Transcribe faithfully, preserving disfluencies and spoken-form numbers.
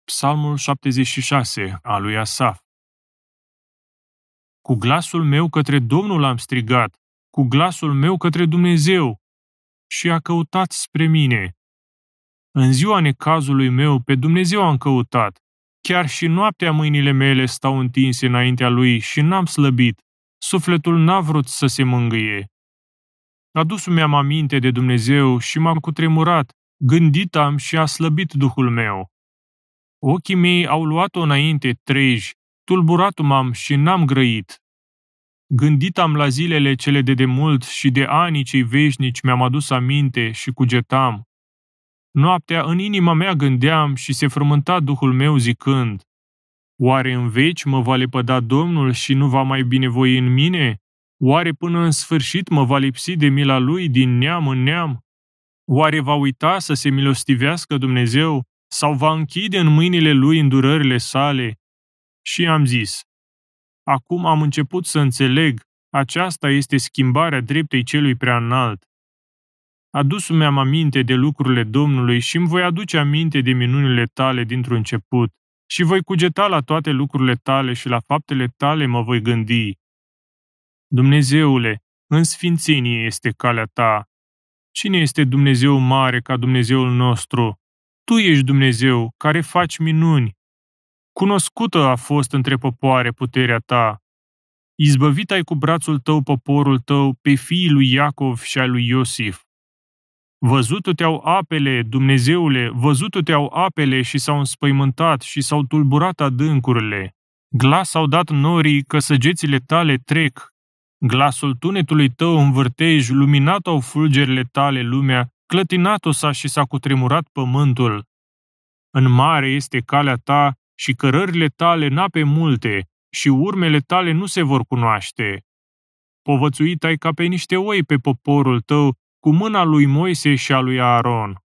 Psalmul șaptezeci și șase, al lui Asaf. Cu glasul meu către Domnul am strigat, cu glasul meu către Dumnezeu, și a căutat spre mine. În ziua necazului meu pe Dumnezeu am căutat, chiar și noaptea mâinile mele stau întinse înaintea Lui și n-am slăbit, sufletul n-a vrut să se mângâie. Adus-mi am aminte de Dumnezeu și m-am cutremurat, gândit am și a slăbit Duhul meu. Ochii mei au luat-o înainte treji, tulburat m-am și n-am grăit. Gândit am la zilele cele de demult și de anii cei veșnici mi-am adus aminte și cugetam. Noaptea în inima mea gândeam și se frământa Duhul meu zicând: oare în veci mă va lepăda Domnul și nu va mai binevoi în mine? Oare până în sfârșit mă va lipsi de mila Lui din neam în neam? Oare va uita să se milostivească Dumnezeu sau va închide în mâinile Lui îndurările sale? Și am zis: acum am început să înțeleg, aceasta este schimbarea dreptei celui preaînalt. Adus-mi am aminte de lucrurile Domnului și îmi voi aduce aminte de minunile tale dintr-un început și voi cugeta la toate lucrurile tale și la faptele tale mă voi gândi. Dumnezeule, în sfințenie este calea ta. Cine este Dumnezeu mare ca Dumnezeul nostru? Tu ești Dumnezeu care faci minuni. Cunoscută a fost între popoare puterea ta. Izbăvit ai cu brațul tău poporul tău pe fiii lui Iacov și ai lui Iosif. Văzut-o te-au apele, Dumnezeule, văzut-o te-au apele și s-au înspăimântat și s-au tulburat adâncurile. Glas au dat norii că săgețile tale trec. Glasul tunetului tău în vârtej, luminat au fulgerile tale lumea, clătinat-o s-a și s-a cutremurat pământul. În mare este calea ta și cărările tale n-ape multe și urmele tale nu se vor cunoaște. Povățuit ai ca pe niște oi pe poporul tău, cu mâna lui Moise și a lui Aaron.